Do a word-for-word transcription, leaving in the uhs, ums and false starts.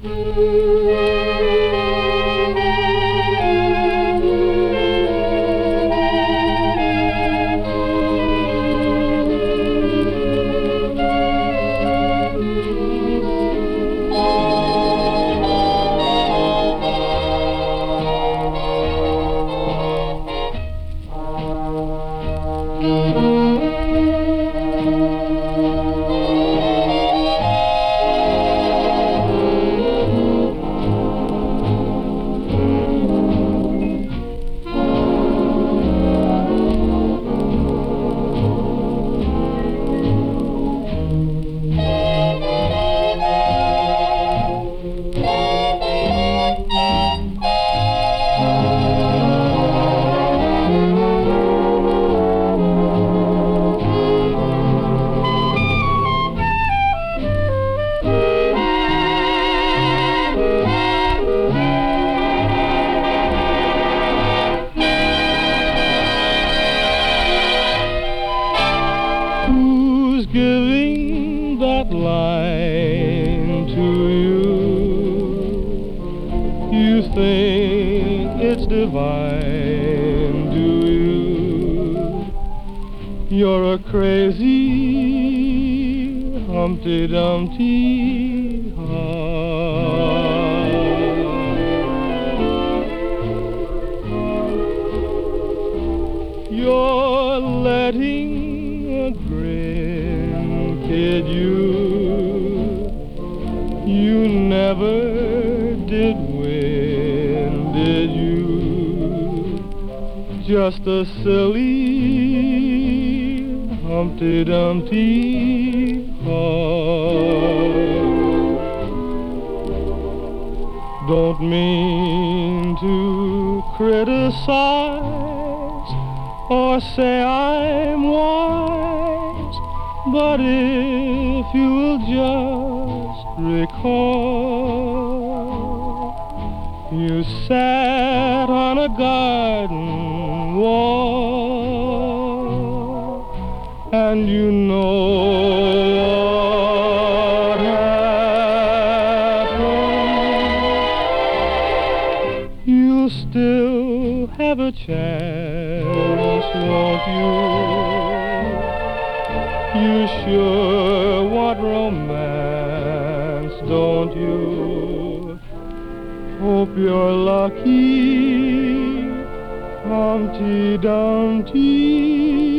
Who's giving that line to you? You think it's divine, do you? You're a crazy Humpty Dumpty heart. You're letting a grin kid you. You never did win, did you? Just a silly Humpty Dumpty heart. Don't mean to criticize or say I'm wise, but if you'll just recall, you sat on a garden wall, and you know what happened. You'll still have a chance, won't you? You sure want romance, don't you? Hope you're lucky, Humpty Dumpty.